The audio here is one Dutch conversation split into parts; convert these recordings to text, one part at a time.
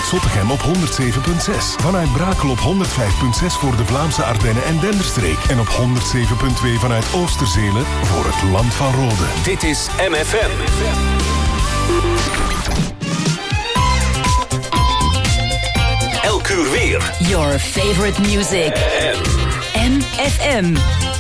vanuit Zottegem op 107.6. Vanuit Brakel op 105.6 voor de Vlaamse Ardennen en Denderstreek. En op 107.2 vanuit Oosterzelen voor het Land van Rode. Dit is MFM. Elk uur weer. Your favorite music. MFM.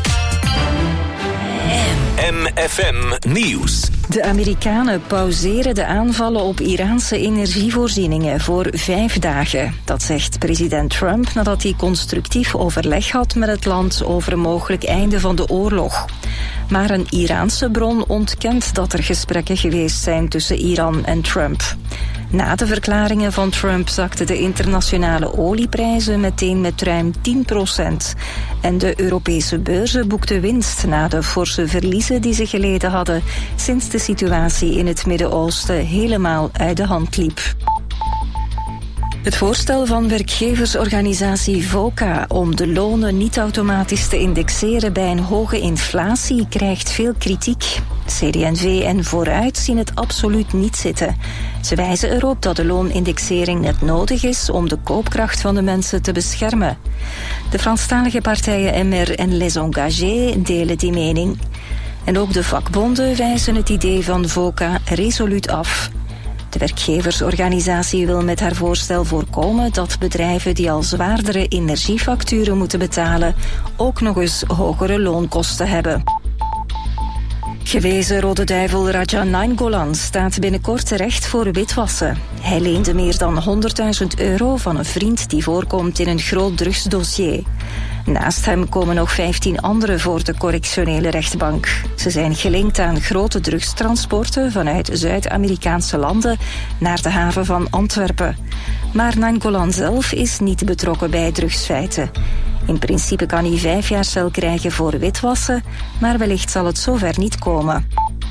MFM Nieuws. De Amerikanen pauzeren de aanvallen op Iraanse energievoorzieningen voor 5 dagen. Dat zegt president Trump nadat hij constructief overleg had met het land over een mogelijk einde van de oorlog. Maar een Iraanse bron ontkent dat er gesprekken geweest zijn tussen Iran en Trump. Na de verklaringen van Trump zakten de internationale olieprijzen meteen met ruim 10%. En de Europese beurzen boekten winst na de forse verliezen die ze geleden hadden sinds de situatie in het Midden-Oosten helemaal uit de hand liep. Het voorstel van werkgeversorganisatie VOCA om de lonen niet automatisch te indexeren bij een hoge inflatie krijgt veel kritiek. CD&V en Vooruit zien het absoluut niet zitten. Ze wijzen erop dat de loonindexering net nodig is om de koopkracht van de mensen te beschermen. De Franstalige partijen MR en Les Engagés delen die mening. En ook de vakbonden wijzen het idee van VOCA resoluut af. De werkgeversorganisatie wil met haar voorstel voorkomen dat bedrijven die al zwaardere energiefacturen moeten betalen ook nog eens hogere loonkosten hebben. Gewezen Rode Duivel Raja Nainggolan staat binnenkort terecht voor witwassen. Hij leende meer dan €100.000 van een vriend die voorkomt in een groot drugsdossier. Naast hem komen nog 15 anderen voor de correctionele rechtbank. Ze zijn gelinkt aan grote drugstransporten vanuit Zuid-Amerikaanse landen naar de haven van Antwerpen. Maar Nainggolan zelf is niet betrokken bij drugsfeiten. In principe kan hij 5 jaar cel krijgen voor witwassen, maar wellicht zal het zover niet komen.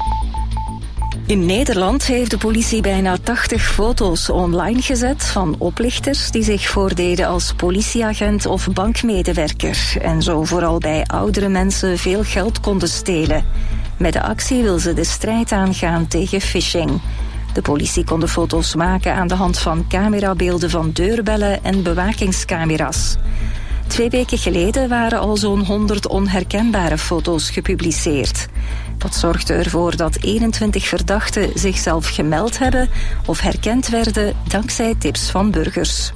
In Nederland heeft de politie bijna 80 foto's online gezet van oplichters die zich voordeden als politieagent of bankmedewerker en zo vooral bij oudere mensen veel geld konden stelen. Met de actie wil ze de strijd aangaan tegen phishing. De politie kon de foto's maken aan de hand van camerabeelden van deurbellen en bewakingscamera's. 2 weken geleden waren al zo'n 100 onherkenbare foto's gepubliceerd. Dat zorgde ervoor dat 21 verdachten zichzelf gemeld hebben of herkend werden dankzij tips van burgers.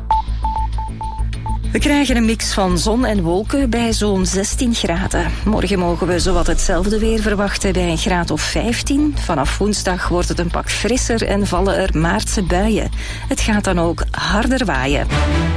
We krijgen een mix van zon en wolken bij zo'n 16 graden. Morgen mogen we zowat hetzelfde weer verwachten bij een graad of 15. Vanaf woensdag wordt het een pak frisser en vallen er maartse buien. Het gaat dan ook harder waaien.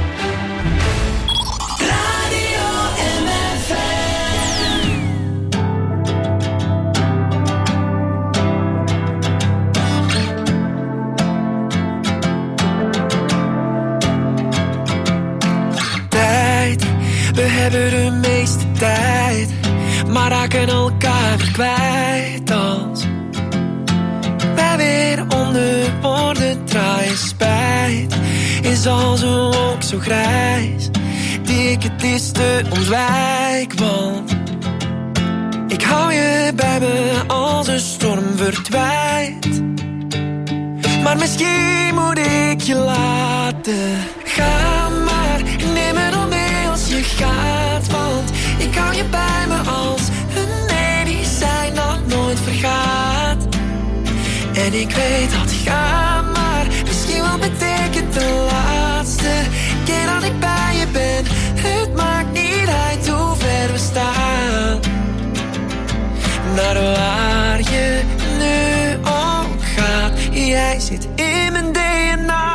We hebben de meeste tijd, maar raken elkaar weer kwijt als wij weer onder woorden draaien. Spijt is als een wolk zo grijs die ik het liefste ontwijk, want ik hou je bij me als een storm verdwijnt. Maar misschien moet ik je laten gaan, maar neem me dan mee als je gaat, want ik hou je bij me als een medicijn dat nooit vergaat. En ik weet dat gaan, maar misschien wel betekent de laatste keer dat ik bij je ben. Het maakt niet uit hoe ver we staan, naar waar je nu ook gaat. Jij zit in mijn DNA.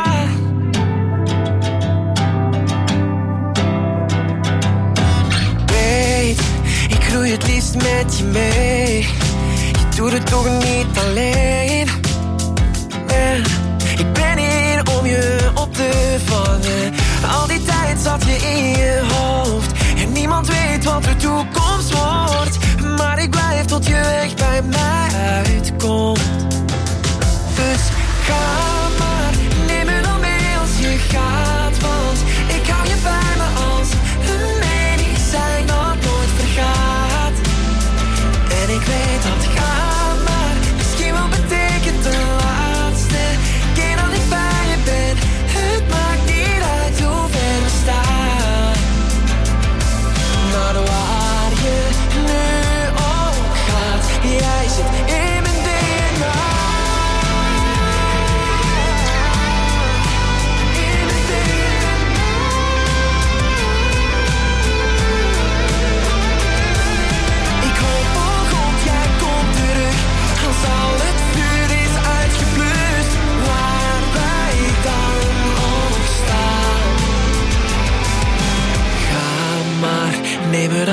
Weet, ik groei het liefst met je mee. Je doet het toch niet alleen. Ik ben hier om je op te vangen. Al die tijd zat je in je hoofd en niemand weet wat de toekomst wordt. Maar ik blijf tot je weg bij mij uitkomt. Dus ga maar, neem me dan mee als je gaat, want ik hou je bij me als een medicijn dat nooit vergaat. En ik weet dat ga maar misschien wel betekent de laatste keer dat ik bij je ben. Het maakt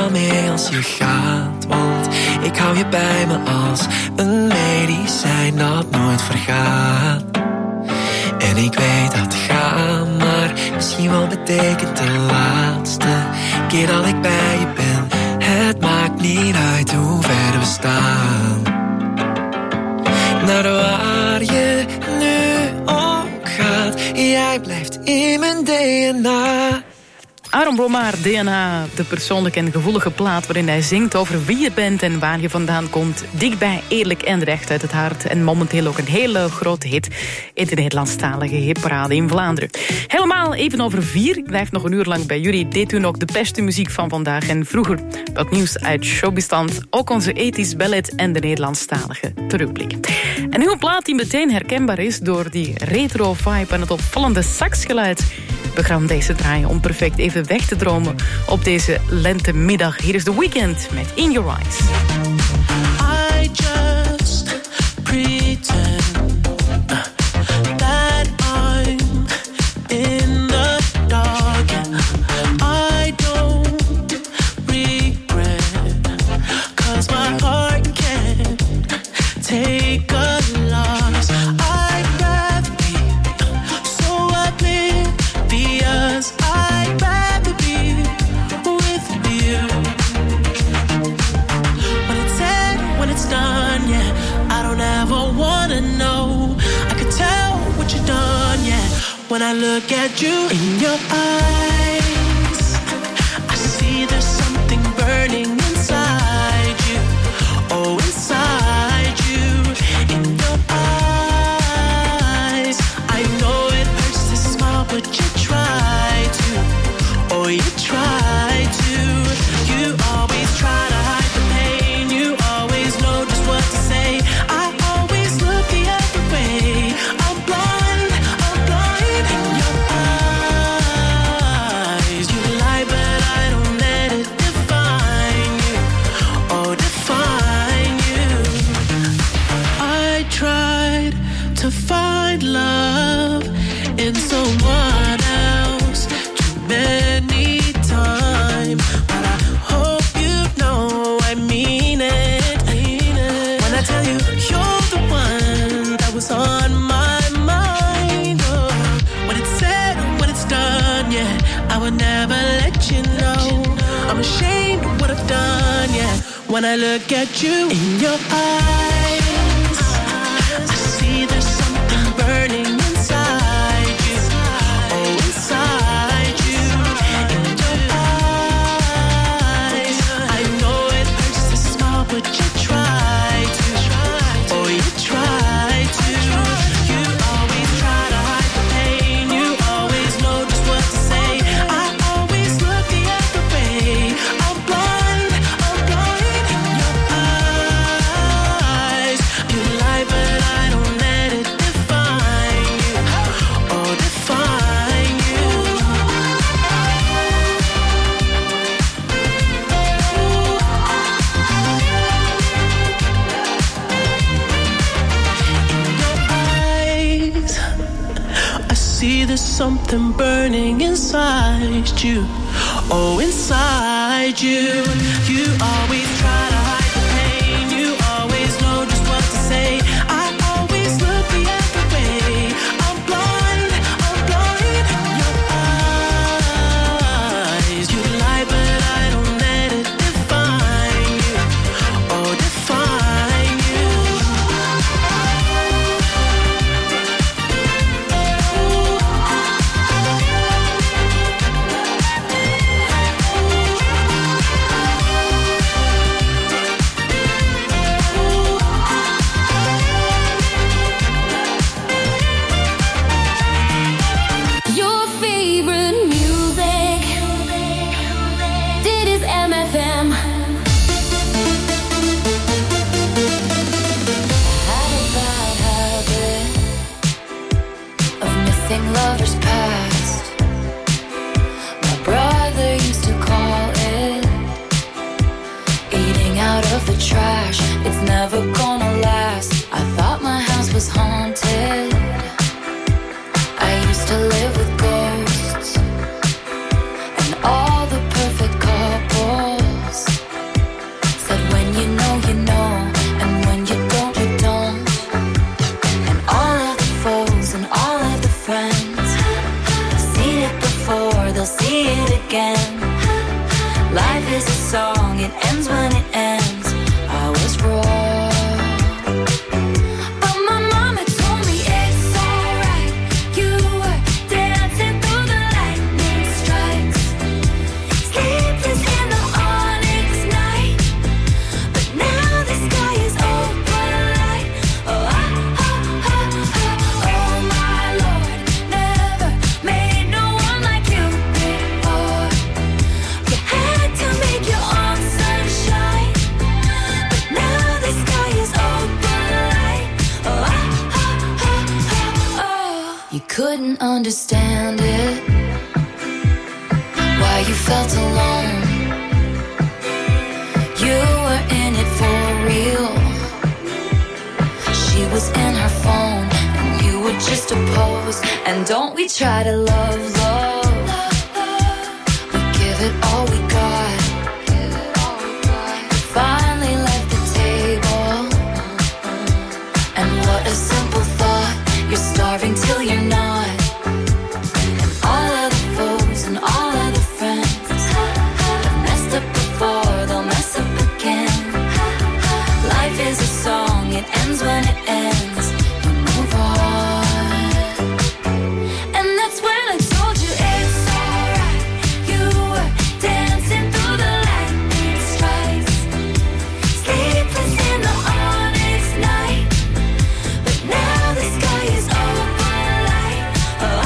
wel mee als je gaat, want ik hou je bij me als een medicijn dat nooit vergaat. En ik weet dat gaan, maar misschien wel betekent de laatste keer dat ik bij je ben. Het maakt niet uit hoe ver we staan. Naar waar je nu ook gaat, jij blijft in mijn DNA. Aaron Blommaert, DNA, de persoonlijke en gevoelige plaat waarin hij zingt over wie je bent en waar je vandaan komt. Dichtbij, eerlijk en recht uit het hart. En momenteel ook een hele grote hit in de Nederlandstalige hitparade in Vlaanderen. Helemaal even over 4. Ik blijf nog een uur lang bij jullie. Deed u nog de beste muziek van vandaag en vroeger. Wat nieuws uit showbestand. Ook onze 80s ballet en de Nederlandstalige terugblik. En nu een plaat die meteen herkenbaar is door die retro vibe en het opvallende saxgeluid. We gaan deze draaien om perfect even weg te dromen op deze lentemiddag. Hier is The Weeknd met In Your Eyes. I just pretend that I'm in the dark. I don't regret, 'cause my heart can't take a loss. I'd rather be so oblivious. I'd rather be with you. When it's done, yeah, I don't ever wanna know. I could tell what you've done, yeah, when I look at you. In your eyes, I see there's something burning inside you. Oh, inside you. In your eyes, I know it hurts to smile, but you try to. Oh, you try to. You always try to hide the pain. You always know just what to say. I always look the other way. I'm blind in your eyes. You lie, but I don't let it define you. Oh, define you. I tried to find love in someone else too many times, but I hope you know I mean it. When I tell you you're the one that was on my mind. Oh, when it's said, when it's done, yeah, I would never let you know. I'm ashamed of what I've done, yeah, when I look at you. In your eyes, I see there's something burning inside you. Oh, inside you. In your eyes, I know it hurts to smile, but you try to. Oh, you try to. You always try to hide the pain. You always know just what to say. I always look the other way. I'm blind in your eyes. You lie, but I don't let it define you. Oh, define you. In your eyes, I see there's something burning inside you. Oh, inside you. You always try to hide the pain. You always know just what to say. I always look the other way. I'm blind in your eyes. You lie, but I don't let it define you. Oh, define you. Your favorite music. Dit is MFM. Had a bad habit of missing lovers past. My brother used to call it eating out of the trash. It's never gonna last. I thought my house was haunted. I used to live with ghosts and all the perfect couples. it ends when it ends. I was wrong, but my mama told me it's alright. You were dancing through the lightning strikes, sleepless in the onyx night. But now the sky is open light. Oh, oh my Lord, never made no one like you before. You had to make your own sunshine, but now the sky is open light. Oh. You couldn't understand it, why you felt alone. You were in it for real. She was in her phone, and you were just a pose. And don't we try to love, we give it all we got. Finally left the table, and what a simple thought. You're starving till you're not. And all of the foes and all of the friends have messed up before, they'll mess up again. Life is a song, it ends when it ends. You move on. And that's when I told you it's alright. You were dancing through the lightning strikes, sleepless in the onyx night. But now the sky is open light. Oh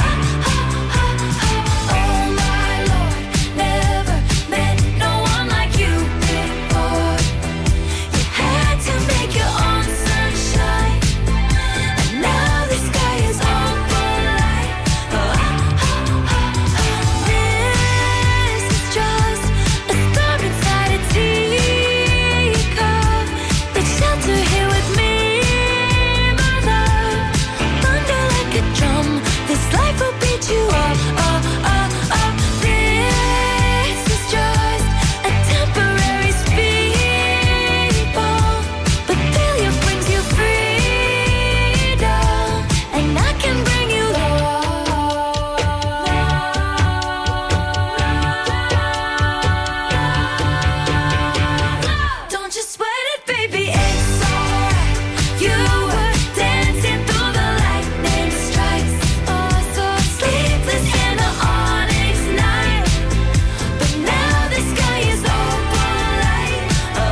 my Lord, never met no one like you before. You had to make your own sunshine, and now the sky is open light. This is just a storm inside a teacup. Take shelter here with me, my love. Thunder like a drum, this life will beat you up. This is just a temporary speed bump, but failure brings you freedom, and I can bring you love. Don't you sweat it, baby, it's alright. You were dancing through the lightning strikes, so sleepless in the onyx night. But now the sky is open light.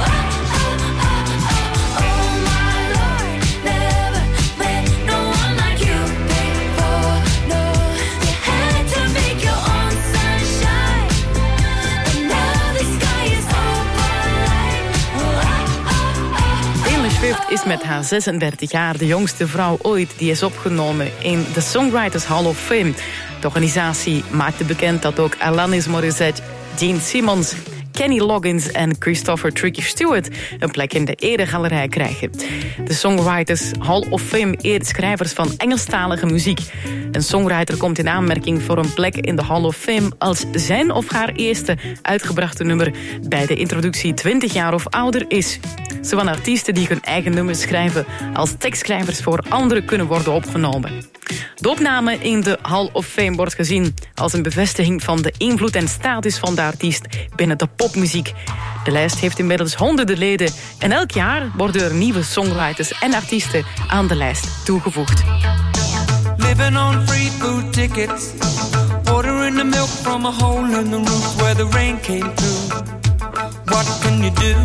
Oh my Lord, never met no one like you before. No, you had to make your own sunshine, but now the sky is open light. Taylor Swift is met haar 36 jaar de jongste vrouw ooit die is opgenomen in de Songwriters Hall of Fame. De organisatie maakte bekend dat ook Alanis Morissette, Gene Simmons, Kenny Loggins en Christopher Tricky Stewart een plek in de eregalerij krijgen. De Songwriters Hall of Fame eert schrijvers van Engelstalige muziek. Een songwriter komt in aanmerking voor een plek in de Hall of Fame als zijn of haar eerste uitgebrachte nummer bij de introductie 20 jaar of ouder is. Zowel artiesten die hun eigen nummers schrijven als tekstschrijvers voor anderen kunnen worden opgenomen. De opname in de Hall of Fame wordt gezien als een bevestiging van de invloed en status van de artiest binnen de popmuziek. De lijst heeft inmiddels honderden leden en elk jaar worden er nieuwe songwriters en artiesten aan de lijst toegevoegd. Living on free food tickets, ordering the milk from a hole in the roof where the rain came through. What can you do?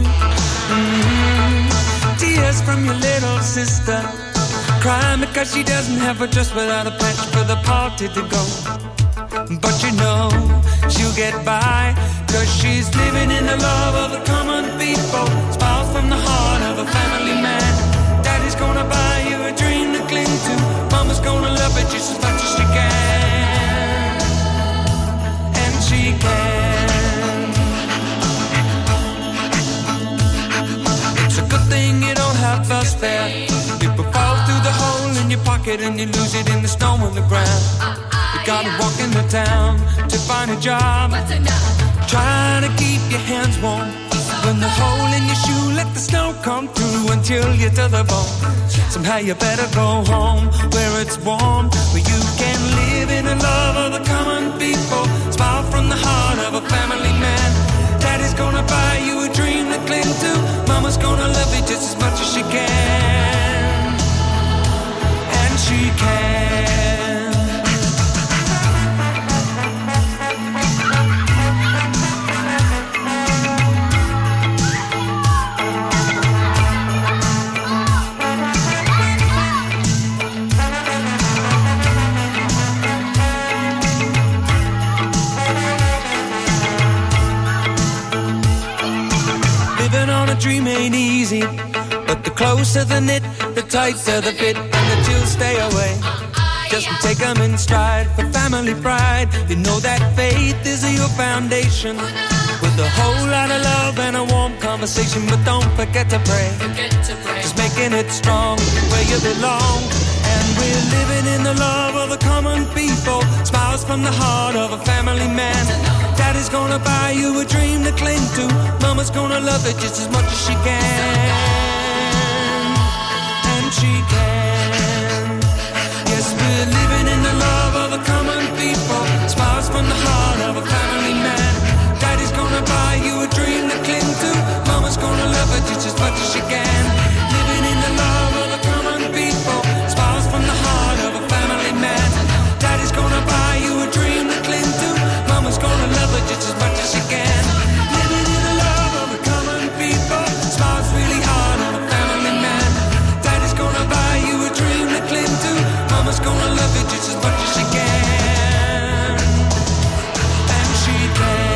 Tears from your little sister, crying because she doesn't have a dress without a patch for the party to go. But you know she'll get by, cause she's living in the love of the common people. Smiles from the heart of a family man. Daddy's gonna buy you a dream to cling to. Mama's gonna love it just as much as she can. And she can. It's a good thing you don't have fuss there. People fall through the hole in your pocket and you lose it in the snow on the ground. You gotta walk in the town to find a job. Trying to keep your hands warm. When the hole in your shoe, let the snow come through until you're to the bone. Somehow you better go home where it's warm, where you can live in the love of the common people. Smile from the heart of a family man. Daddy's gonna buy you a dream Mama's gonna love you just as much as she can. And she can. Dream ain't easy, but the closer the knit, the tighter the fit, and the chills stay away. Just take them in stride for family pride. You know that faith is your foundation, with a whole lot of love and a warm conversation. But don't forget to pray, just making it strong where you belong. And we're living in the love of the common people, smiles from the heart of a family man. Daddy's gonna buy you a dream to cling to. Mama's gonna love it just as much as she can. And she can. Yes, we're living in the love of the common people, smiles from the heart of a family man. Daddy's gonna buy you a dream to cling to. Mama's gonna love it just as much as she can. Living in the love of the common people, smiles from the heart of a family man. Daddy's gonna buy you a dream to cling to. Mama's gonna love it just as much as she can. Living in the love of the common people, smiles really hard on a family man. Daddy's gonna buy you a dream to cling to. Mama's gonna love it just as much as she can. And she can.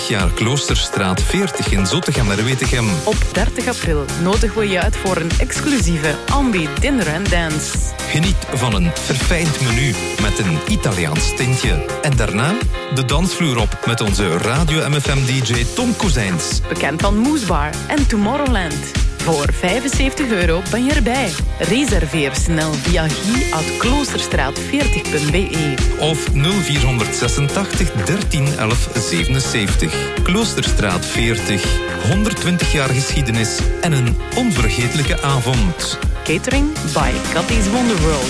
120 jaar Kloosterstraat 40 in Zottegem-Merwetegem. Op 30 april nodigen we je uit voor een exclusieve Ambi Dinner and Dance. Geniet van een verfijnd menu met een Italiaans tintje. En daarna de dansvloer op met onze Radio MFM-dj Tom Kozijns. Bekend van Moesbar en Tomorrowland. Voor €75 ben je erbij. Reserveer snel via guy@kloosterstraat40.be of 0486 13 11 77. Kloosterstraat 40. 120 jaar geschiedenis en een onvergetelijke avond. Catering by Cathy's Wonderworld.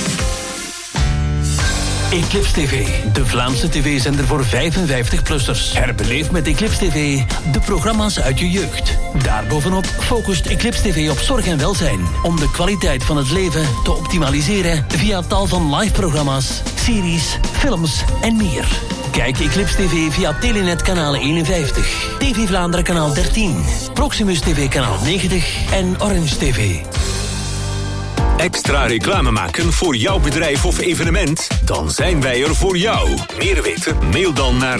Eclipse TV, de Vlaamse tv-zender voor 55-plussers. Herbeleef met Eclipse TV de programma's uit je jeugd. Daarbovenop focust Eclipse TV op zorg en welzijn, om de kwaliteit van het leven te optimaliseren via tal van live-programma's, series, films en meer. Kijk Eclipse TV via Telenet kanaal 51, TV Vlaanderen kanaal 13, Proximus TV kanaal 90 en Orange TV. Extra reclame maken voor jouw bedrijf of evenement? Dan zijn wij er voor jou. Meer weten? Mail dan naar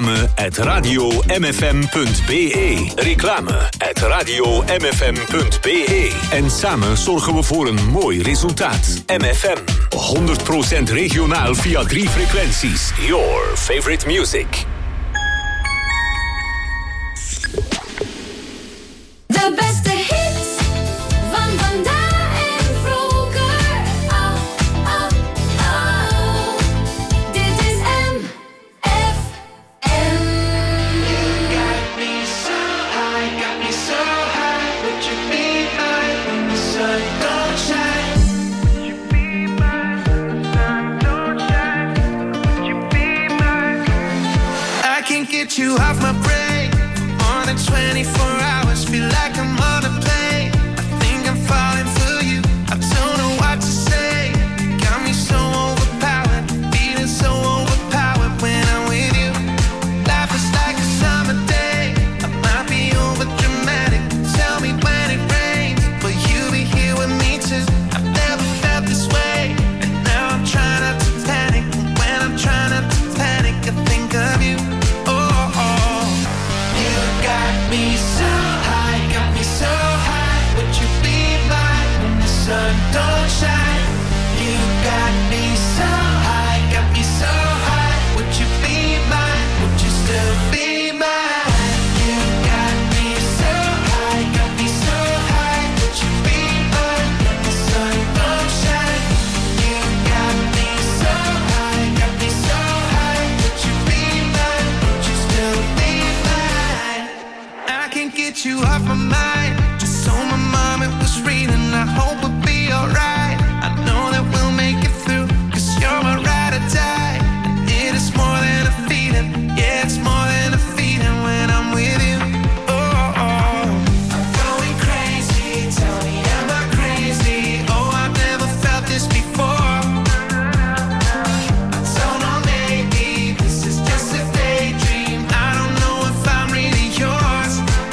reclame@radiomfm.be. Reclame@radiomfm.be. En samen zorgen we voor een mooi resultaat. MFM. 100% regionaal via 3 frequenties. Your favorite music. De beste hits van vandaag. You off my brain more than 24 hours. Feel like I'm on a plane. I think I'm falling for you. I don't know what to say. Got me so overpowered, feeling so overpowered when I'm with you. Life is like a summer day. I might be over dramatic. Tell me when it rains, will you be here with me too? I've never felt this way, and now I'm trying not to panic. And when I'm trying not to panic, I think of you. Sun don't shine. You got me so high, got me so high. Would you be mine? Would you still be mine? You got me so high, got me so high. Would you be mine? When the sun don't shine. You got me so high, got me so high. Would you be mine? Would you still be mine? I can't get you off my mind. Just so my mom it was reading. I hope we'll be alright. I know that we'll make it through, 'cause you're my ride or die. And it is more than a feeling. Yeah, it's more than a feeling when I'm with you. Oh, oh. I'm going crazy. Tell me, am I crazy? Oh, I've never felt this before. I don't know, maybe this is just a daydream. I don't know if I'm really yours.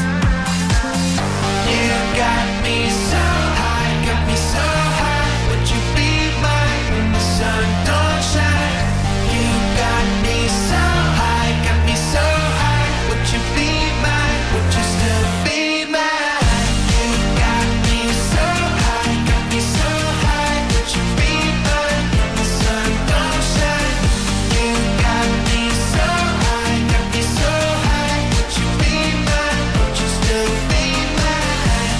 You got me so high, got me so high. Would you be mine when the sun don't shine? You got me so high, got me so high. Would you be mine? Would you still be mine? You got me so high, got me so high. Would you be mine when the sun don't shine? You got me so high, got me so high. Would you be mine? Would you still be mine?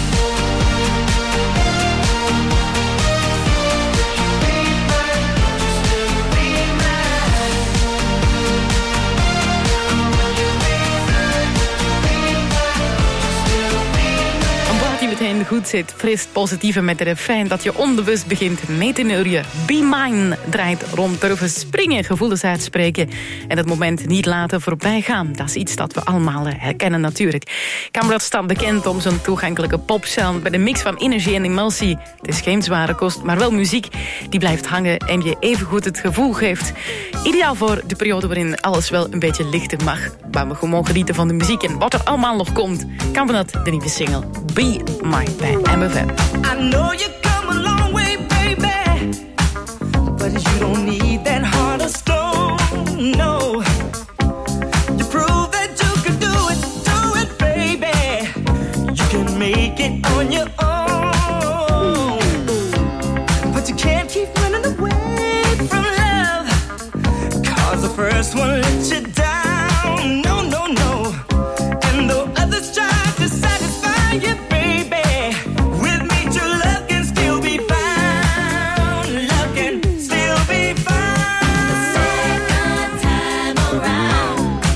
Omdat hij meteen goed zit, fris, positief en met de refrein dat je onbewust begint mee te neurien. Be Mine draait rond durven springen, gevoelens uitspreken en het moment niet laten voorbij gaan. Dat is iets dat we allemaal herkennen natuurlijk. Kamrad staat bekend om zijn toegankelijke popsound met een mix van energie en emotie. Het is geen zware kost, maar wel muziek die blijft hangen en je evengoed het gevoel geeft. Ideaal voor de periode waarin alles wel een beetje lichter mag. Waar we gewoon genieten van de muziek en wat er allemaal nog komt. Kamrad, de nieuwe single Be Mine bij MFM. I know you come a long way, baby, but you don't need that heart of stone, no. You prove that you could make it on your own. But you can't keep running away from love, 'cause the first one let you down. No, no, no. And though others try to satisfy you, baby, with me true love can still be found. Love can still be found. The second time around.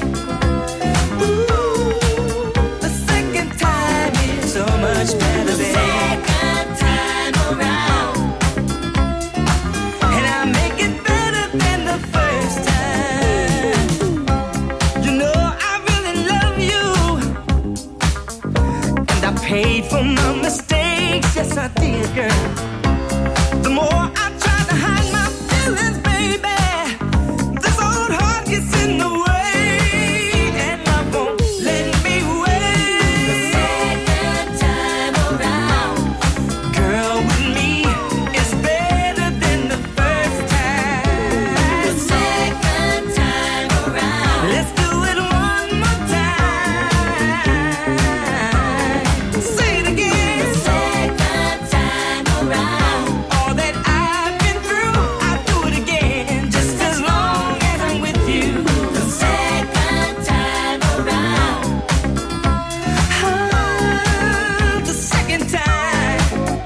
Ooh, the second time is so much better, baby. Second time around. And I make it better than the first time. You know I really love you, and I paid for my mistakes. Yes, I did, girl. The more I try to hide my feelings, baby, this old heart gets in the way, and love won't let me wait. The second time around, girl, with me is better than the first time. The second time around, let's do it one more time. Say it again. The second time around, all that I've been through, I'll do it again, just as long as I'm with you. The second time around, the second time.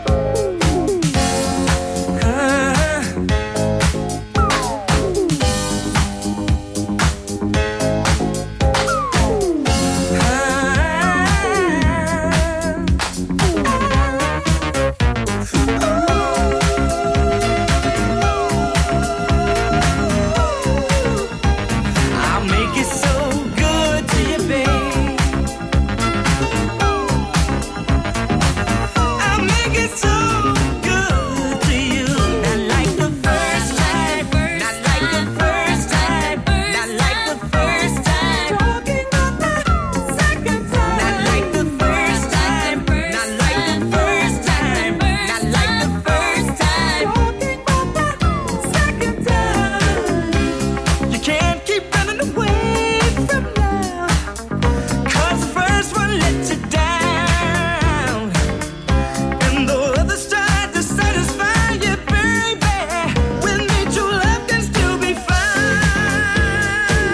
I'll make it so good to you, babe. I'll make it so good to you. Not like the first time, not like the first time, not like the first time. Talking about the second time. Not like the first time, not like the first time, not like the first time. Talking about the second time. You can't keep running away from love, 'cause the first one let you down. And though others try to satisfy you, baby, with me true love can still be found.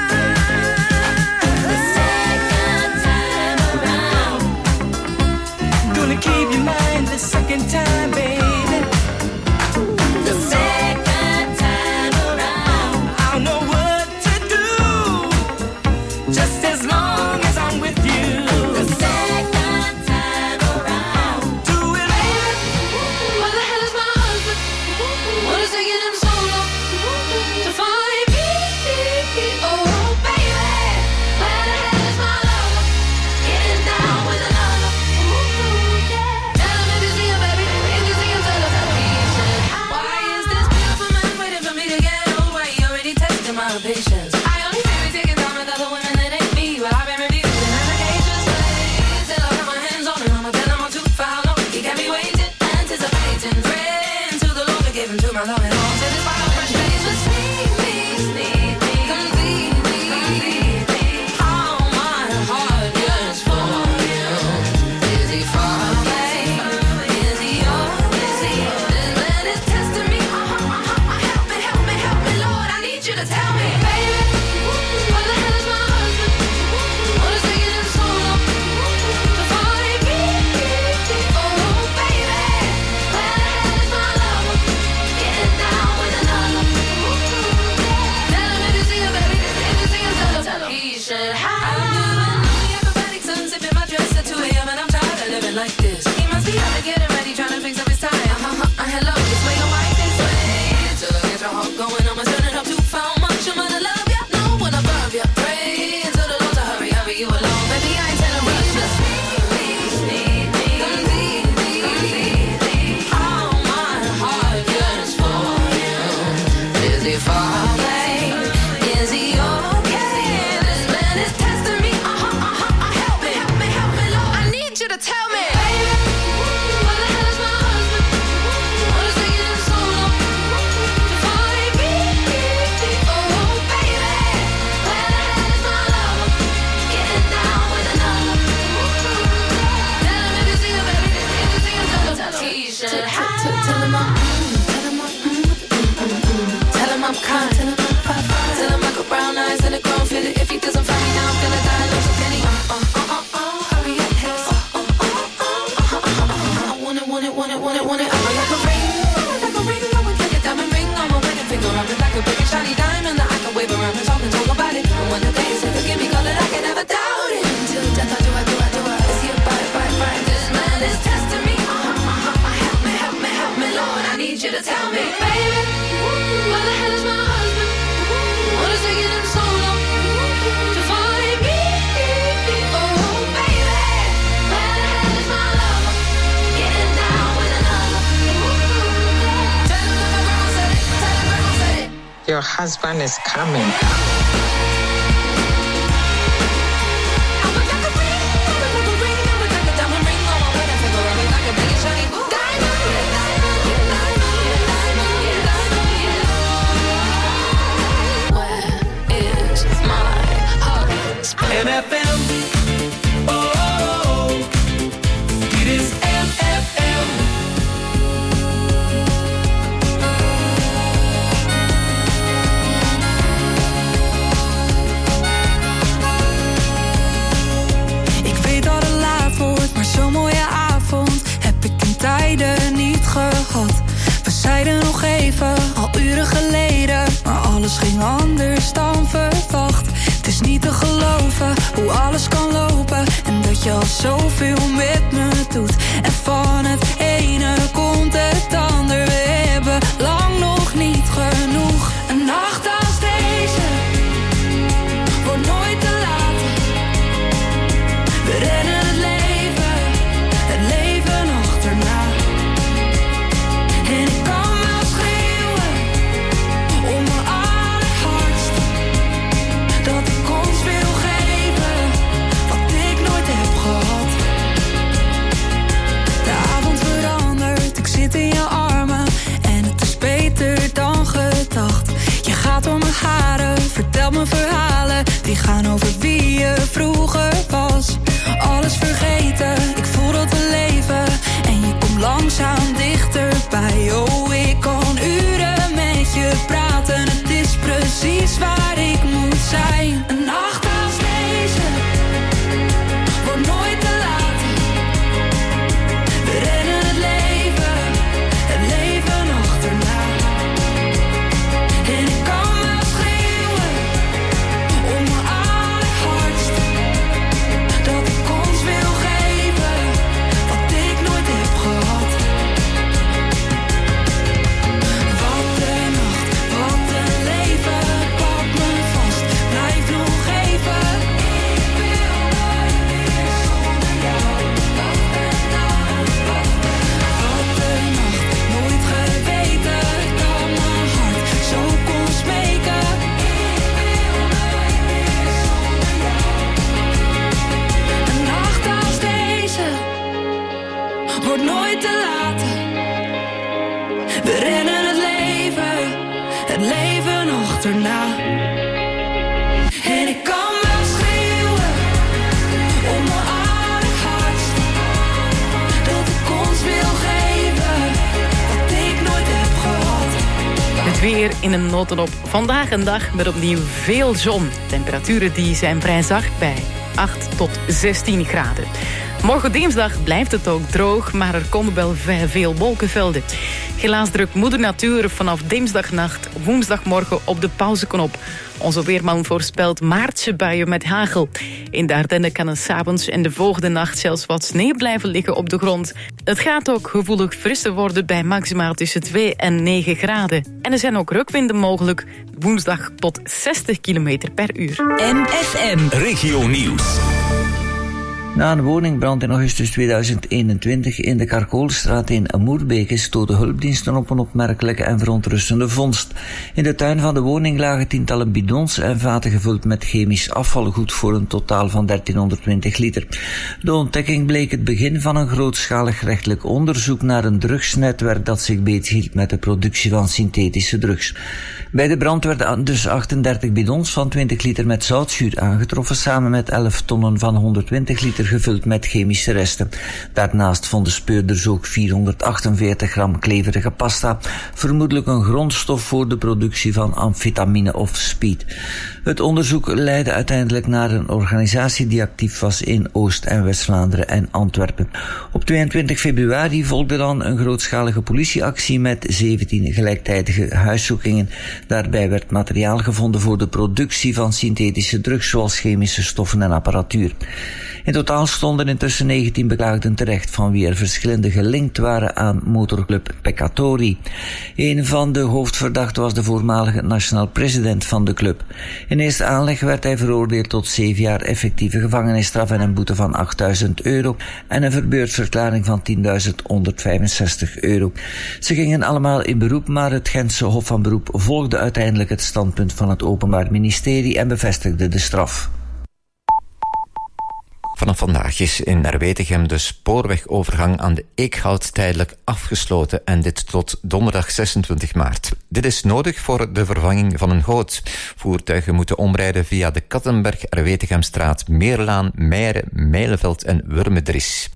The second time around, gonna keep your mind the second time, baby. The second time around, I'll know what to do, just as long as I'm with you. The second time around, do it. Where the hell is my husband? What is taking him so long to find me? Oh, baby, where the hell is my lover? Getting down with another. Tell him if you see him, baby. If you see him, tell him he's said. Why is this beautiful man waiting for me to get over? He already tested my patience. I only see me taking time with other women that ain't me, but I've been refusing applications. Till I got my hands on him, I'ma tell him I'm too foul. He got me waiting, anticipating, praying to the Lord to give him to my love and all. Till this fire fresh face will sneak me, complete me. How my heart yearns for you. Is he far away? Is he yours? This man is testing me. Help me, Lord. I need you to tell me, baby, where the hell is my husband? What is taking him so long to find me? Oh, baby, where the hell is my lover? Getting down with another. Tell him if you see him, baby. If you see him, tell him he should have. I'm doing all the acrobatics, unzipping my dress at 2 a.m. and I'm tired of living like this. He must be out to get it ready, trying to fix up his tie. Hello, this way or white this way. Till I get your heart going, I'ma turn it up too far. Much I'm gonna love ya, no one above ya. Pray to the Lord to hurry, I'll be you alone. Baby, I ain't telling rush, just complete me. How my heart yearns for you. Is he far away? Is he okay? This man is testing me. Help me, Lord. I need you to tell me, baby, should have. Tell him I'm kind. Tell him I got brown eyes and a grown fitted. If he doesn't find me now, I'm gonna die. Lose a penny. Hurry up, hiss. I want it. I'm like a ring. I would like a diamond ring on my wedding finger. I'm like a big shiny diamond that I can wave around and talk about it. And when the day is forgive me, call it, I can never doubt it. Until death, I do. Is he a bite? This man is testing me. Help me, Lord. I need you to tell me, baby, where the hell is my husband? What is taking him so long to find me? Oh, baby, where the hell is my lover? Getting down with another. Tell him that my grandma said it. Your husband is coming. MFM, oh, it is MFM. Ik weet dat het laat wordt, maar zo'n mooie avond heb ik in tijden niet gehad. We zeiden nog even, al uren geleden, maar alles ging anders dan verwacht. Het is niet te geloven hoe alles kan lopen en dat je al zoveel met me doet. En van het ene komt het ander, we hebben lang nog niet genoeg. Een nacht als deze wordt nooit te laat. We rennen het leven achterna. En ik kan wel schreeuwen om mijn allerhardst dat ik ons wil geven wat ik nooit heb gehad. De avond verandert, ik zit in je armen en het is beter dan gedacht. Je gaat door mijn haren, vertelt me verhalen die gaan over wie je vroeger was. Alles vergeten, ik voel dat we leven en je komt langzaam dichterbij. Oh, ik kan uren met je praten, het is precies waar ik moet zijn. Een nacht als deze wordt nooit te laat. We rennen het leven achterna. En ik kan wel schreeuwen om mijn allerhardst dat ik ons wil geven wat ik nooit heb gehad. Wat een nacht, wat een leven, pak me vast, blijf nog even. Ik wil nooit meer zonder jou. Wat een nacht, nooit geweten dat mijn hart zo kon smeken. Ik wil nooit meer zonder jou. Een nacht als deze wordt nooit te laten. We rennen het leven achterna. En ik kan wel schreeuwen om mijn allerhardst dat ik ons wil geven wat ik nooit heb gehad. Het weer in een notendop. Vandaag een dag met opnieuw veel zon. Temperaturen die zijn vrij zacht bij 8 tot 16 graden. Morgen dinsdag blijft het ook droog, maar er komen wel veel wolkenvelden. Helaas drukt moeder natuur vanaf dinsdagnacht, woensdagmorgen op de pauzeknop. Onze weerman voorspelt maartse buien met hagel. In de Ardennen kan het 's avonds en de volgende nacht zelfs wat sneeuw blijven liggen op de grond. Het gaat ook gevoelig frisser worden bij maximaal tussen 2 en 9 graden. En er zijn ook rukwinden mogelijk, woensdag tot 60 km per uur. MFM Regio Nieuws. Na een woningbrand in augustus 2021 in de Karkoolstraat in Moerbeke stoten hulpdiensten op een opmerkelijke en verontrustende vondst. In de tuin van de woning lagen tientallen bidons en vaten gevuld met chemisch afvalgoed voor een totaal van 1320 liter. De ontdekking bleek het begin van een grootschalig rechtelijk onderzoek naar een drugsnetwerk dat zich bezighield met de productie van synthetische drugs. Bij de brand werden dus 38 bidons van 20 liter met zoutzuur aangetroffen, samen met 11 tonnen van 120 liter gevuld met chemische resten. Daarnaast vonden speurders ook 448 gram kleverige pasta, vermoedelijk een grondstof voor de productie van amfetamine of speed. Het onderzoek leidde uiteindelijk naar een organisatie die actief was in Oost- en West-Vlaanderen en Antwerpen. Op 22 februari volgde dan een grootschalige politieactie met 17 gelijktijdige huiszoekingen. Daarbij werd materiaal gevonden voor de productie van synthetische drugs zoals chemische stoffen en apparatuur. In totaal stonden intussen 19 beklaagden terecht, van wie er verschillende gelinkt waren aan motorclub Peccatori. Een van de hoofdverdachten was de voormalige nationaal president van de club. In eerste aanleg werd hij veroordeeld tot 7 jaar effectieve gevangenisstraf en een boete van €8.000 en een verbeurdverklaring van €10.165. Ze gingen allemaal in beroep, maar het Gentse Hof van Beroep volgde uiteindelijk het standpunt van het Openbaar Ministerie en bevestigde de straf. Vanaf vandaag is in Erwetegem de spoorwegovergang aan de Eekhout tijdelijk afgesloten en dit tot donderdag 26 maart. Dit is nodig voor de vervanging van een goot. Voertuigen moeten omrijden via de Kattenberg, Erwetegemstraat, Meerlaan, Meieren, Mijlenveld en Wurmedries.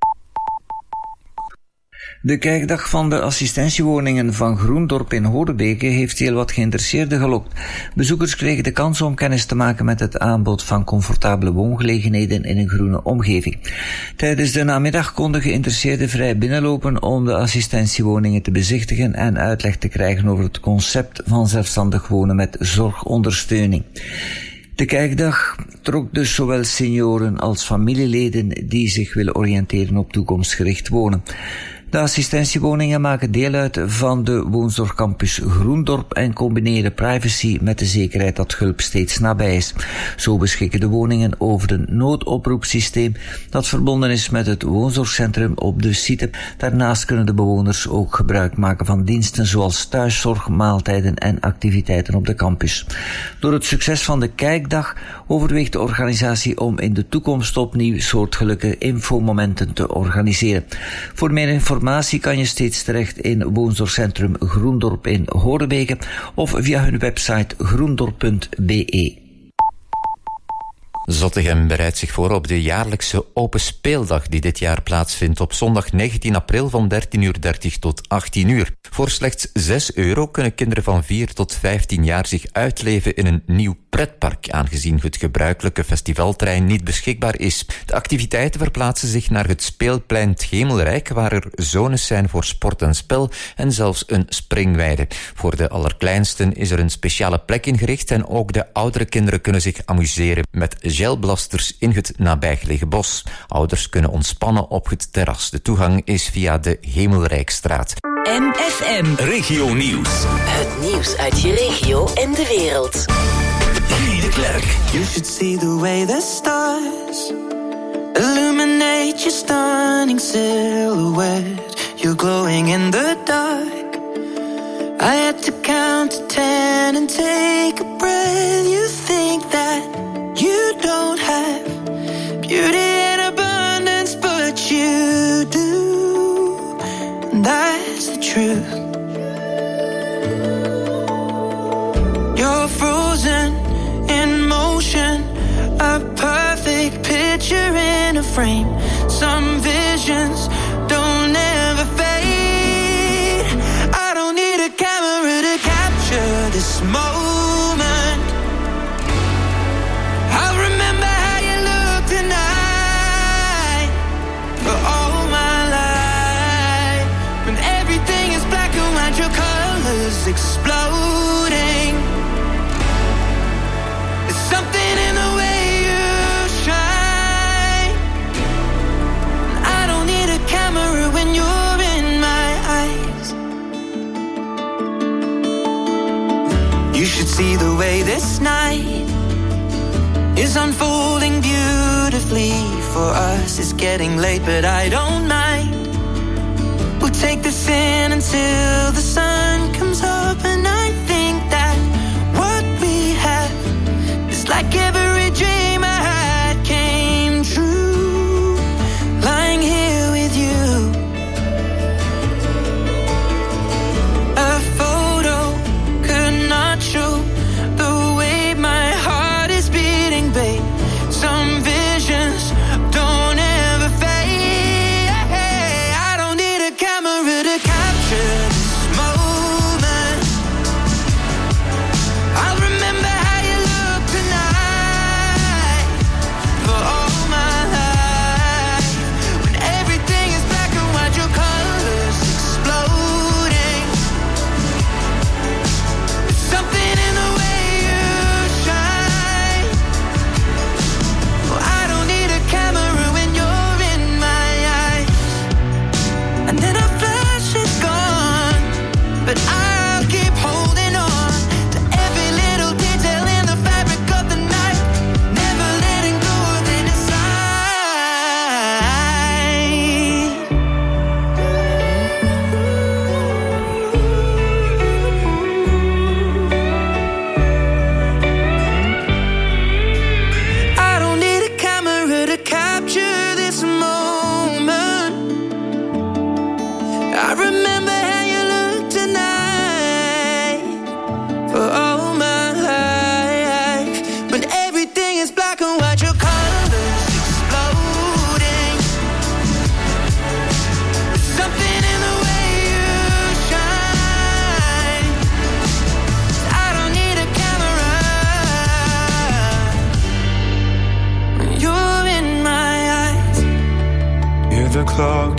De kijkdag van de assistentiewoningen van Groendorp in Horebeke heeft heel wat geïnteresseerden gelokt. Bezoekers kregen de kans om kennis te maken met het aanbod van comfortabele woongelegenheden in een groene omgeving. Tijdens de namiddag konden geïnteresseerden vrij binnenlopen om de assistentiewoningen te bezichtigen en uitleg te krijgen over het concept van zelfstandig wonen met zorgondersteuning. De kijkdag trok dus zowel senioren als familieleden die zich willen oriënteren op toekomstgericht wonen. De assistentiewoningen maken deel uit van de woonzorgcampus Groendorp en combineren privacy met de zekerheid dat hulp steeds nabij is. Zo beschikken de woningen over een noodoproepsysteem dat verbonden is met het woonzorgcentrum op de site. Daarnaast kunnen de bewoners ook gebruik maken van diensten zoals thuiszorg, maaltijden en activiteiten op de campus. Door het succes van de kijkdag overweegt de organisatie om in de toekomst opnieuw soortgelijke infomomenten te organiseren. Voor meer informatie kan je steeds terecht in woonzorgcentrum Groendorp in Horebeke of via hun website groendorp.be. Zottegem bereidt zich voor op de jaarlijkse Open Speeldag die dit jaar plaatsvindt op zondag 19 april van 13:30 tot 18:00. Voor slechts €6 kunnen kinderen van 4 tot 15 jaar zich uitleven in een nieuw pretpark, aangezien het gebruikelijke festivalterrein niet beschikbaar is. De activiteiten verplaatsen zich naar het speelplein 't Hemelrijk, waar er zones zijn voor sport en spel en zelfs een springweide. Voor de allerkleinsten is er een speciale plek ingericht en ook de oudere kinderen kunnen zich amuseren met gelblasters in het nabijgelegen bos. Ouders kunnen ontspannen op het terras. De toegang is via de Hemelrijkstraat. MFM Regio Nieuws. Het nieuws uit je regio en de wereld. Guy de Klerk. You should see the way the stars illuminate your stunning silhouette. You're glowing in the dark. I had to count to 10 and take a breath. You think that you don't have beauty in abundance, but you do. That's the truth. You're frozen in motion, a perfect picture in a frame. Some visions don't ever fade. I don't need a camera to capture this moment. I'll remember how you look tonight for all my life. When everything is black and white, your colors exploding. There's something in the way you shine. I don't need a camera when you're in my eyes. You should see the way this night is unfolding beautifully. For us it's getting late, but I don't mind. We'll take this in until the sun comes up. And I think that what we have is like every dream I had came true. Lying here with you. A photo could not show the way my heart is beating, babe. Some visions don't ever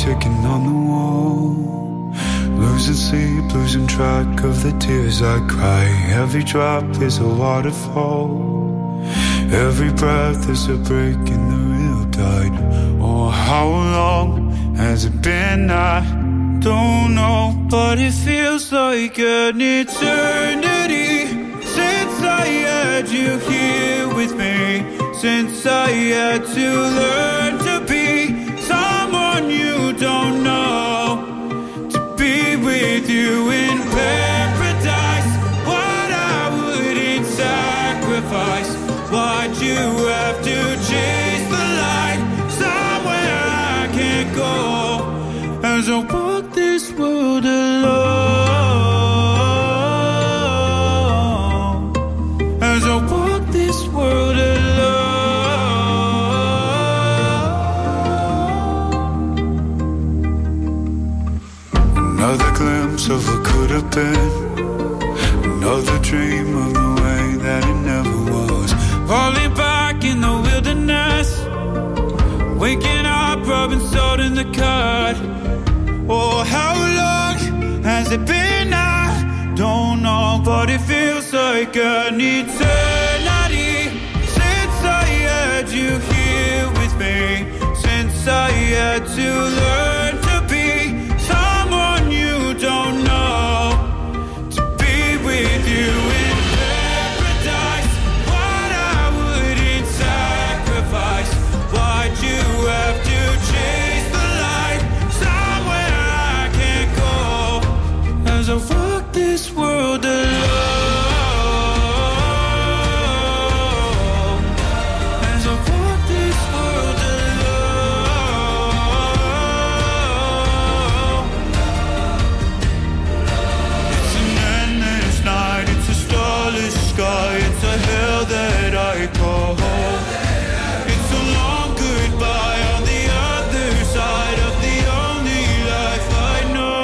ticking on the wall. Losing sleep, losing track of the tears I cry. Every drop is a waterfall. Every breath is a break in the real tide. Oh, how long has it been? I don't know, but it feels like an eternity since I had you here with me. Since I had to learn to be someone you don't know, to be with you in paradise. What I wouldn't sacrifice. Why'd you have to chase the light somewhere I can't go? As I walk this world alone, as I walk this world alone. Another glimpse of what could have been, another dream of the way that it never was. Falling back in the wilderness, waking up, rubbing salt in the cut. Oh, how long has it been? I don't know, but it feels like an eternity since I had you here with me. Since I had to learn to be someone you don't know, to be with you in paradise. What I wouldn't sacrifice. Why'd you have to chase the light somewhere I can't go? As I walk this world alone, as I walk this world alone. It's an endless night, it's a starless sky, it's a hell that I call home. It's a long goodbye on the other side of the only life I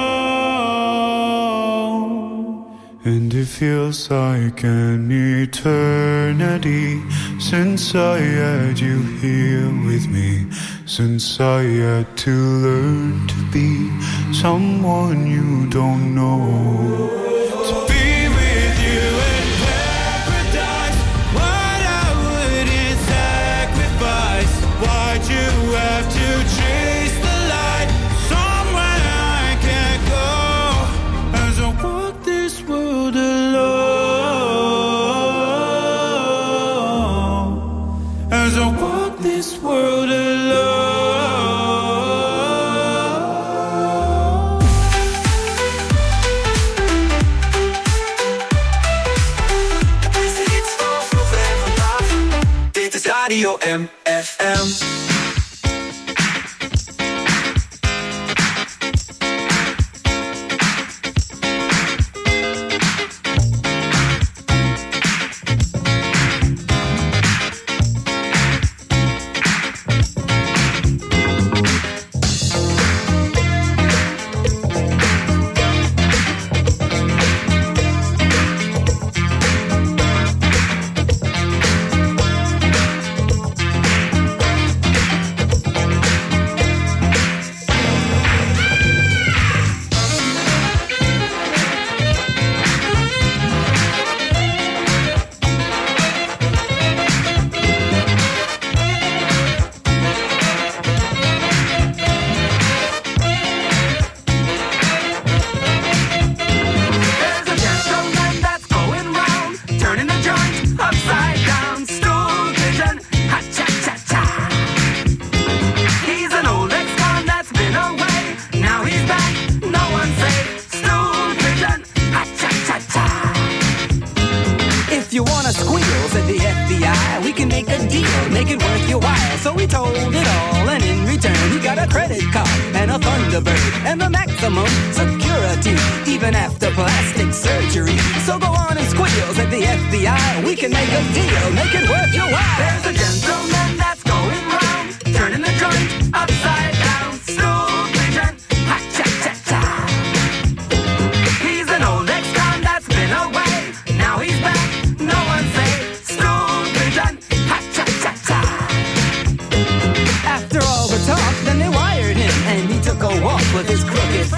know. And it feels like an eternity since I had you here with me. Since I had to learn to be someone you don't know. To be with you in paradise. What I wouldn't sacrifice. Why'd you have to chase the light somewhere I can't go? As I walk this world alone, as I walk this world alone. Dit is Radio MFM.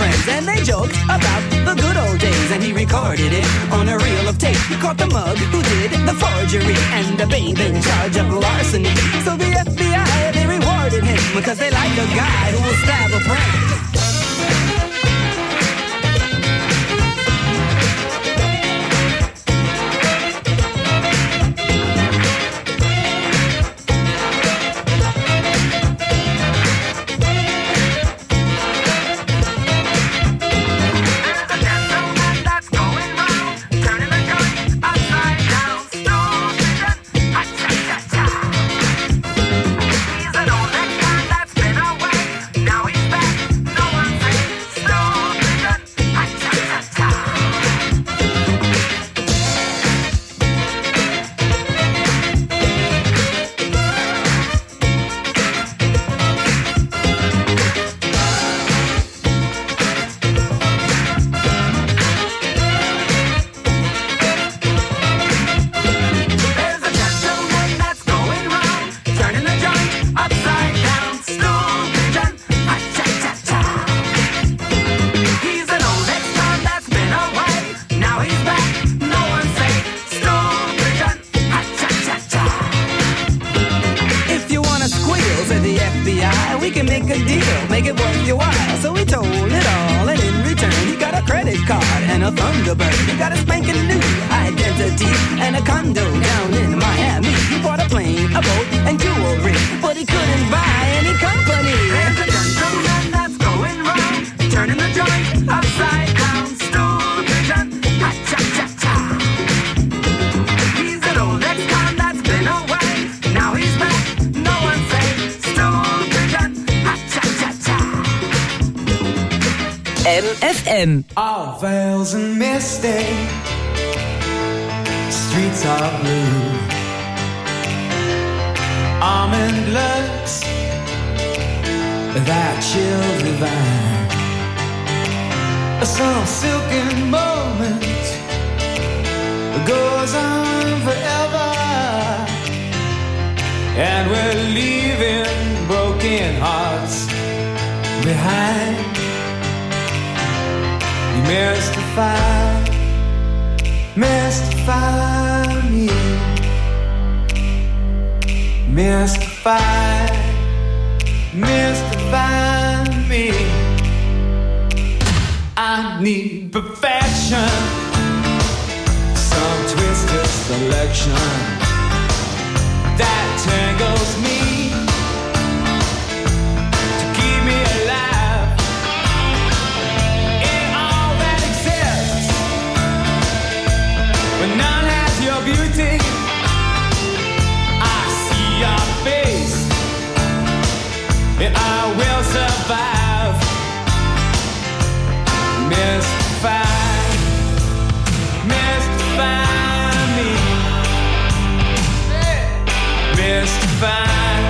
friends, and they joked about the good old days. And he recorded it on a reel of tape. He caught the mug who did the forgery and the babe in charge of larceny. So the FBI, they rewarded him because they like a guy who will stab a friend. MFM. All veils and misty, streets are blue. Almond looks, that chill divine. Some silken moment goes on forever, and we're leaving broken hearts behind. You mystify me, mystify me. I need perfection, some twisted selection that tangles me to keep me alive in all that exists, but none has your beauty. I see your face and I will survive. Mystify me, mystify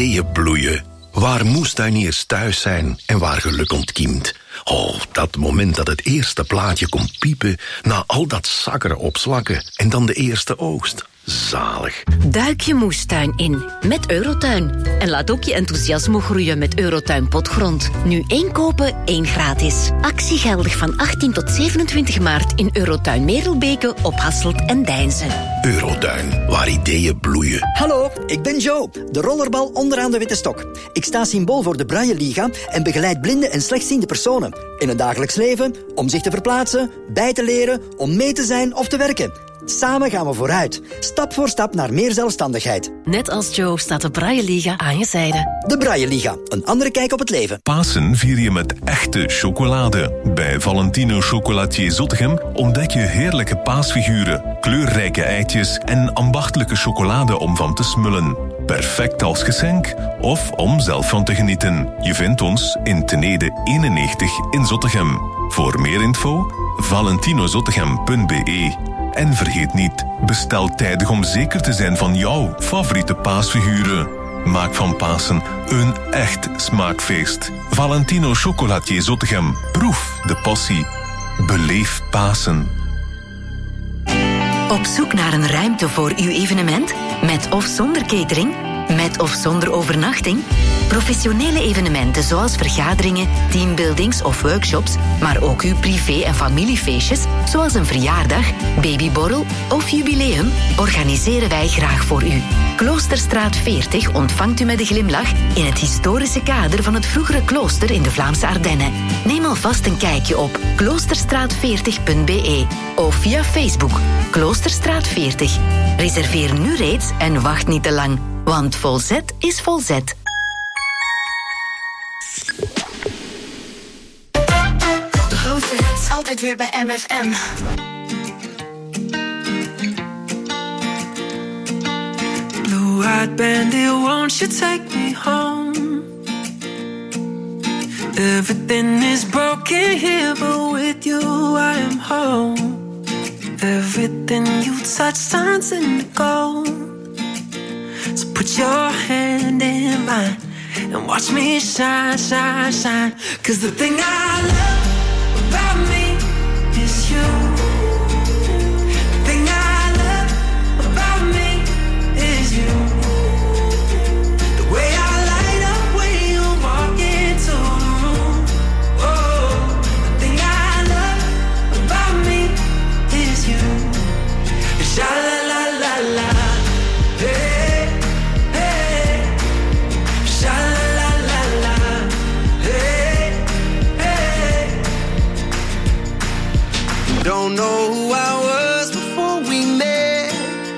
ideeën bloeien. Waar moestuiniers thuis zijn en waar geluk ontkiemt. Oh, dat moment dat het eerste plaatje komt piepen... na al dat zakkeren op slakken en dan de eerste oogst. Zalig. Duik je moestuin in met Eurotuin. En laat ook je enthousiasme groeien met Eurotuin Potgrond. Nu 1 kopen, 1 gratis. Actie geldig van 18 tot 27 maart in Eurotuin Merelbeke op Hasselt en Deinzen. Eurotuin, waar ideeën bloeien. Hallo, ik ben Joe, de rollerbal onderaan de witte stok. Ik sta symbool voor de Braille Liga en begeleid blinde en slechtziende personen. In het dagelijks leven, om zich te verplaatsen, bij te leren, om mee te zijn of te werken. Samen gaan we vooruit, stap voor stap naar meer zelfstandigheid. Net als Joe staat de Braille Liga aan je zijde. De Braille Liga, een andere kijk op het leven. Pasen vier je met echte chocolade. Bij Valentino Chocolatier Zottegem ontdek je heerlijke paasfiguren, kleurrijke eitjes en ambachtelijke chocolade om van te smullen. Perfect als geschenk of om zelf van te genieten. Je vindt ons in Tenede 91 in Zottegem. Voor meer info, valentinozottegem.be. En vergeet niet, bestel tijdig om zeker te zijn van jouw favoriete paasfiguren. Maak van Pasen een echt smaakfeest. Valentino Chocolatier Zottegem. Proef de passie. Beleef Pasen. Op zoek naar een ruimte voor uw evenement? Met of zonder catering? Met of zonder overnachting? Professionele evenementen zoals vergaderingen, teambuildings of workshops, maar ook uw privé- en familiefeestjes, zoals een verjaardag, babyborrel of jubileum, organiseren wij graag voor u. Kloosterstraat 40 ontvangt u met een glimlach in het historische kader van het vroegere klooster in de Vlaamse Ardennen. Neem alvast een kijkje op kloosterstraat40.be of via Facebook Kloosterstraat 40. Reserveer nu reeds en wacht niet te lang, want Volzet is Volzet. De grootste hits altijd weer bij MFM. Blue-eyed bandit, won't you take me home? Everything is broken here, but with you I am home. Everything you touch turns into gold. So put your hand in mine and watch me shine, shine, shine. 'Cause the thing I love about me is you. The thing I love about me is you. The way I light up when you walk into the room. Oh, the thing I love about me is you. Sha la la la la. Hey, hey. Sha la la la la. Hey, hey. Don't know who I was before we met.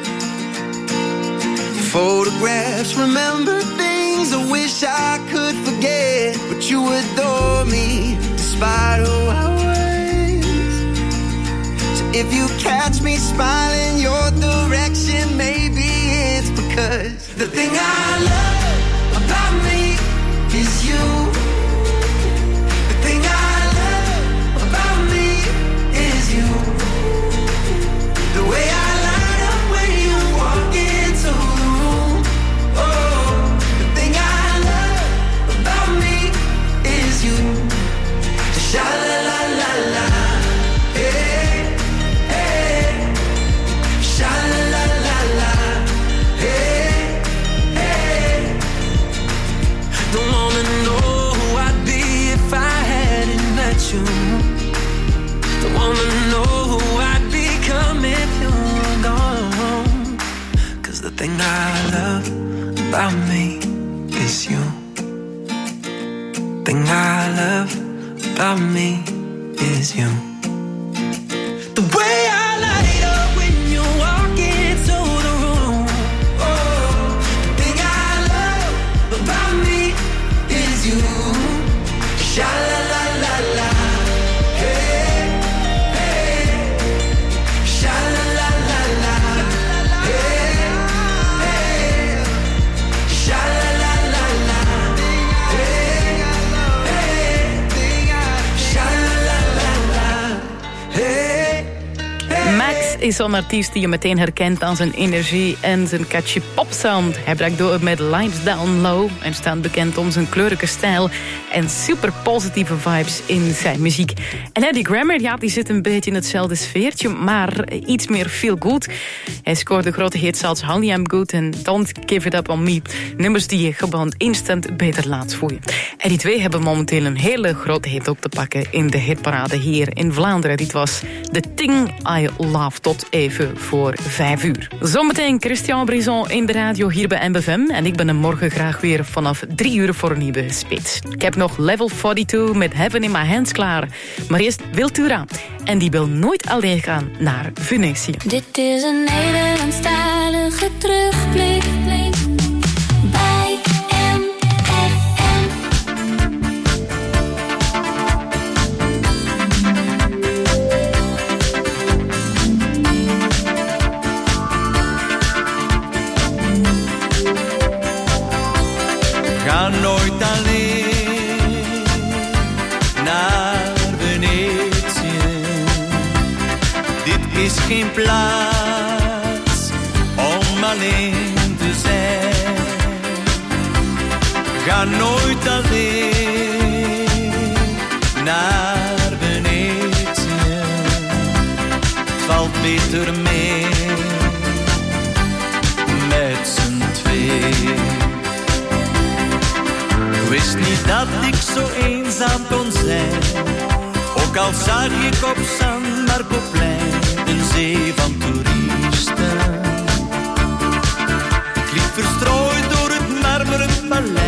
Photographs, remember things I wish I could forget. But you adore me despite who I was. So if you catch me smiling your direction, maybe it's because the thing I love about me is you. The thing I love about me is you. The way I light up when you walk into the room. Oh, the thing I love about me is you. Sha la la la la. Hey, hey. Sha la la la la. Hey, hey. Don't wanna know who I'd be if I hadn't met you. Don't wanna know who I'd become if you were gone. 'Cause the thing I love about me is you. Thing I love about me is you. The way I light up when you walk into the room. Oh, the thing I love about me is you. Sha la la la la. Hey, hey. Sha la la la la. Hey, hey. Sha la la la la. Hey, hey. Sha la la la la. is zo'n artiest die je meteen herkent aan zijn energie en zijn catchy popsound. Hij brak door met Lights Down Low en staat bekend om zijn kleurige stijl en super positieve vibes in zijn muziek. En Eddie Grammer, ja, die zit een beetje in hetzelfde sfeertje, maar iets meer feel good. Hij scoorde grote hits als Honey I'm Good en Don't Give It Up On Me. Nummers die je gewoon instant beter laat voelen. En die twee hebben momenteel een hele grote hit ook te pakken in de hitparade hier in Vlaanderen. Dit was The Thing I Love tot even voor 5 uur. Zometeen Christian Brison in de radio hier bij MFM. En ik ben er morgen graag weer vanaf 3 uur voor een nieuwe spits. Ik heb nog Level 42 met Heaven in My Hands klaar. Maar eerst Wiltura. En die wil nooit alleen gaan naar Venetië. Dit is een Nederlandstalige terugblik bij MFM. Ga nooit alleen naar Venetië. Dit is geen plaats om alleen te zijn. Ga nooit alleen naar Venetië. Het valt beter mee met z'n twee. Ik wist niet dat ik zo eenzaam kon zijn. Ook al zag ik op San Marcoplein een zee van toeristen. Ik liep verstrooid door het marmeren paleis.